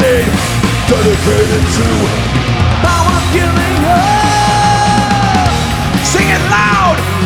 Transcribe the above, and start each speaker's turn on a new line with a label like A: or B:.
A: state dedicated to power giving up. Sing it loud!